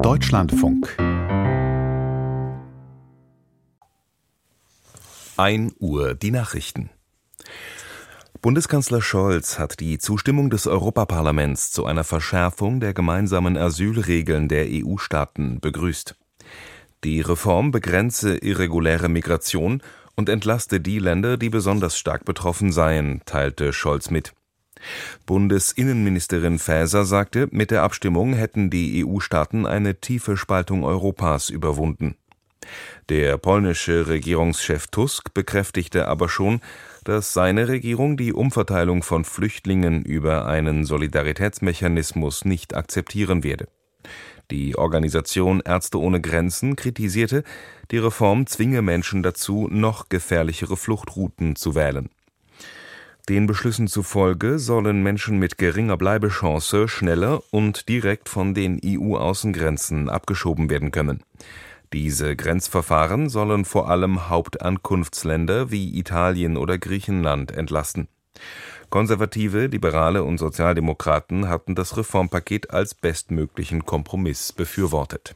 Deutschlandfunk 1 Uhr die Nachrichten. Bundeskanzler Scholz hat die Zustimmung des Europaparlaments zu einer Verschärfung der gemeinsamen Asylregeln der EU-Staaten begrüßt. Die Reform begrenze irreguläre Migration und entlaste die Länder, die besonders stark betroffen seien, teilte Scholz mit. Bundesinnenministerin Faeser sagte, mit der Abstimmung hätten die EU-Staaten eine tiefe Spaltung Europas überwunden. Der polnische Regierungschef Tusk bekräftigte aber schon, dass seine Regierung die Umverteilung von Flüchtlingen über einen Solidaritätsmechanismus nicht akzeptieren werde. Die Organisation Ärzte ohne Grenzen kritisierte, die Reform zwinge Menschen dazu, noch gefährlichere Fluchtrouten zu wählen. Den Beschlüssen zufolge sollen Menschen mit geringer Bleibechance schneller und direkt von den EU-Außengrenzen abgeschoben werden können. Diese Grenzverfahren sollen vor allem Hauptankunftsländer wie Italien oder Griechenland entlasten. Konservative, Liberale und Sozialdemokraten hatten das Reformpaket als bestmöglichen Kompromiss befürwortet.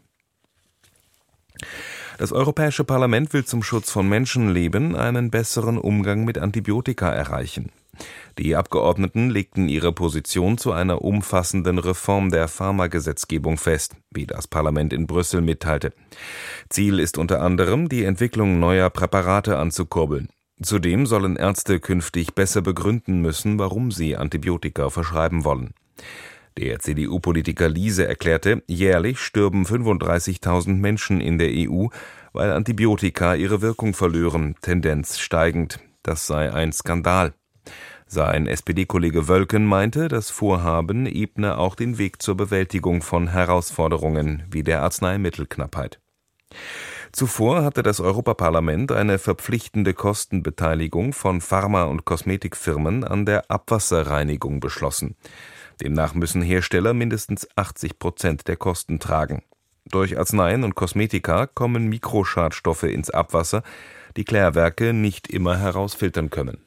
Das Europäische Parlament will zum Schutz von Menschenleben einen besseren Umgang mit Antibiotika erreichen. Die Abgeordneten legten ihre Position zu einer umfassenden Reform der Pharmagesetzgebung fest, wie das Parlament in Brüssel mitteilte. Ziel ist unter anderem, die Entwicklung neuer Präparate anzukurbeln. Zudem sollen Ärzte künftig besser begründen müssen, warum sie Antibiotika verschreiben wollen. Der CDU-Politiker Liese erklärte, jährlich stürben 35.000 Menschen in der EU, weil Antibiotika ihre Wirkung verlören, Tendenz steigend. Das sei ein Skandal. Sein SPD-Kollege Wölken meinte, das Vorhaben ebne auch den Weg zur Bewältigung von Herausforderungen wie der Arzneimittelknappheit. Zuvor hatte das Europaparlament eine verpflichtende Kostenbeteiligung von Pharma- und Kosmetikfirmen an der Abwasserreinigung beschlossen. Demnach müssen Hersteller mindestens 80% der Kosten tragen. Durch Arzneien und Kosmetika kommen Mikroschadstoffe ins Abwasser, die Klärwerke nicht immer herausfiltern können.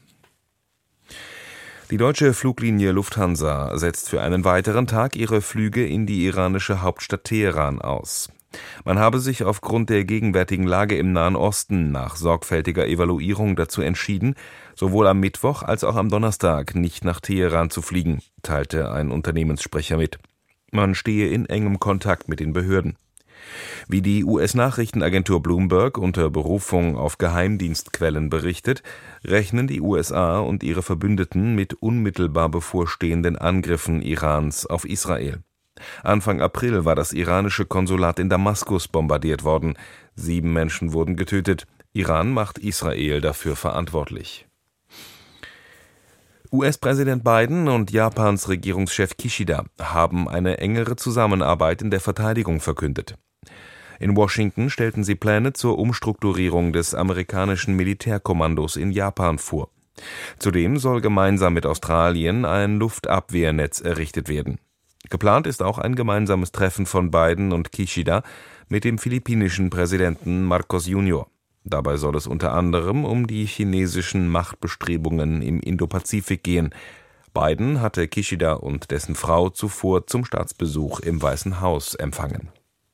Die deutsche Fluglinie Lufthansa setzt für einen weiteren Tag ihre Flüge in die iranische Hauptstadt Teheran aus. Man habe sich aufgrund der gegenwärtigen Lage im Nahen Osten nach sorgfältiger Evaluierung dazu entschieden, sowohl am Mittwoch als auch am Donnerstag nicht nach Teheran zu fliegen, teilte ein Unternehmenssprecher mit. Man stehe in engem Kontakt mit den Behörden. Wie die US-Nachrichtenagentur Bloomberg unter Berufung auf Geheimdienstquellen berichtet, rechnen die USA und ihre Verbündeten mit unmittelbar bevorstehenden Angriffen Irans auf Israel. Anfang April war das iranische Konsulat in Damaskus bombardiert worden. 7 Menschen wurden getötet. Iran macht Israel dafür verantwortlich. US-Präsident Biden und Japans Regierungschef Kishida haben eine engere Zusammenarbeit in der Verteidigung verkündet. In Washington stellten sie Pläne zur Umstrukturierung des amerikanischen Militärkommandos in Japan vor. Zudem soll gemeinsam mit Australien ein Luftabwehrnetz errichtet werden. Geplant ist auch ein gemeinsames Treffen von Biden und Kishida mit dem philippinischen Präsidenten Marcos Jr. Dabei soll es unter anderem um die chinesischen Machtbestrebungen im Indopazifik gehen. Biden hatte Kishida und dessen Frau zuvor zum Staatsbesuch im Weißen Haus empfangen.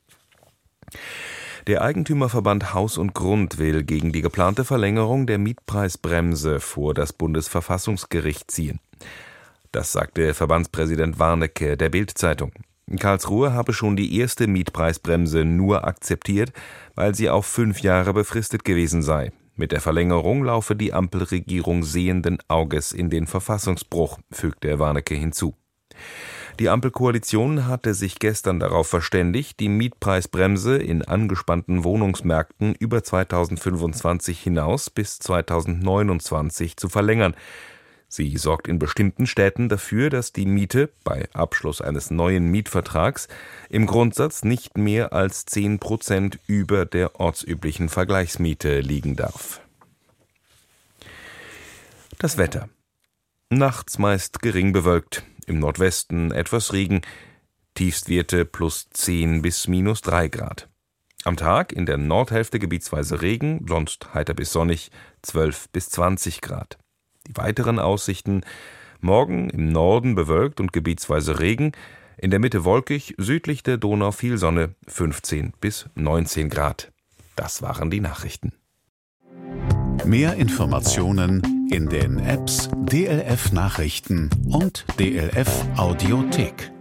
Der Eigentümerverband Haus und Grund will gegen die geplante Verlängerung der Mietpreisbremse vor das Bundesverfassungsgericht ziehen. Das sagte Verbandspräsident Warnecke der Bild-Zeitung. Karlsruhe habe schon die erste Mietpreisbremse nur akzeptiert, weil sie auf 5 Jahre befristet gewesen sei. Mit der Verlängerung laufe die Ampelregierung sehenden Auges in den Verfassungsbruch, fügte Warnecke hinzu. Die Ampelkoalition hatte sich gestern darauf verständigt, die Mietpreisbremse in angespannten Wohnungsmärkten über 2025 hinaus bis 2029 zu verlängern. Sie sorgt in bestimmten Städten dafür, dass die Miete bei Abschluss eines neuen Mietvertrags im Grundsatz nicht mehr als 10% über der ortsüblichen Vergleichsmiete liegen darf. Das Wetter. Nachts meist gering bewölkt, im Nordwesten etwas Regen, Tiefstwerte +10 bis -3 Grad. Am Tag in der Nordhälfte gebietsweise Regen, sonst heiter bis sonnig, 12 bis 20 Grad. Die weiteren Aussichten: morgen im Norden bewölkt und gebietsweise Regen, In der Mitte wolkig, südlich der Donau viel Sonne, 15 bis 19 Grad. Das waren die Nachrichten. Mehr Informationen in den Apps DLF Nachrichten und DLF Audiothek.